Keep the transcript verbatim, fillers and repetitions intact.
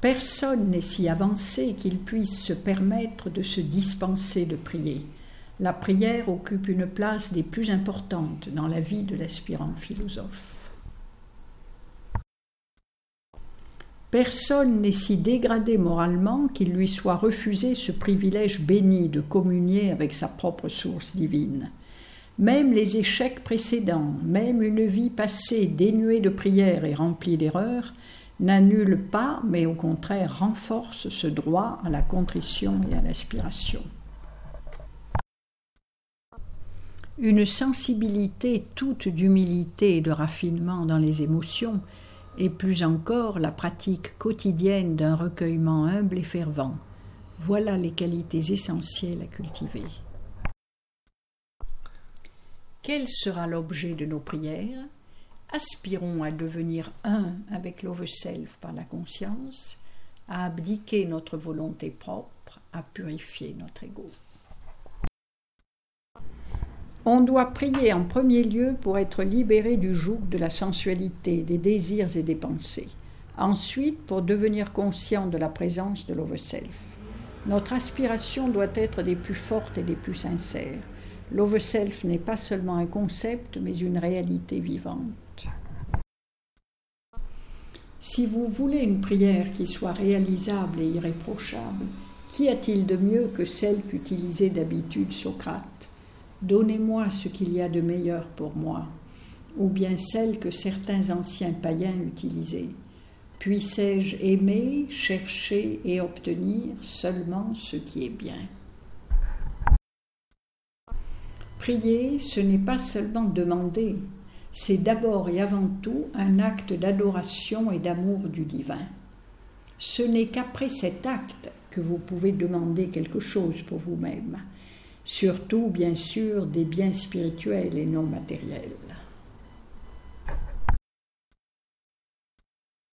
Personne n'est si avancé qu'il puisse se permettre de se dispenser de prier. La prière occupe une place des plus importantes dans la vie de l'aspirant philosophe. Personne n'est si dégradé moralement qu'il lui soit refusé ce privilège béni de communier avec sa propre source divine. Même les échecs précédents, même une vie passée dénuée de prière et remplie d'erreurs, n'annulent pas, mais au contraire renforcent ce droit à la contrition et à l'aspiration. Une sensibilité toute d'humilité et de raffinement dans les émotions, et plus encore la pratique quotidienne d'un recueillement humble et fervent, voilà les qualités essentielles à cultiver. Quel sera l'objet de nos prières ? Aspirons à devenir un avec l'over-self par la conscience, à abdiquer notre volonté propre, à purifier notre ego. On doit prier en premier lieu pour être libéré du joug de la sensualité, des désirs et des pensées. Ensuite, pour devenir conscient de la présence de l'over-self. Notre aspiration doit être des plus fortes et des plus sincères. L'over-self n'est pas seulement un concept, mais une réalité vivante. Si vous voulez une prière qui soit réalisable et irréprochable, qu'y a-t-il de mieux que celle qu'utilisait d'habitude Socrate ? Donnez-moi ce qu'il y a de meilleur pour moi, ou bien celle que certains anciens païens utilisaient. Puissais-je aimer, chercher et obtenir seulement ce qui est bien ? Prier, ce n'est pas seulement demander, c'est d'abord et avant tout un acte d'adoration et d'amour du divin. Ce n'est qu'après cet acte que vous pouvez demander quelque chose pour vous-même, surtout bien sûr des biens spirituels et non matériels.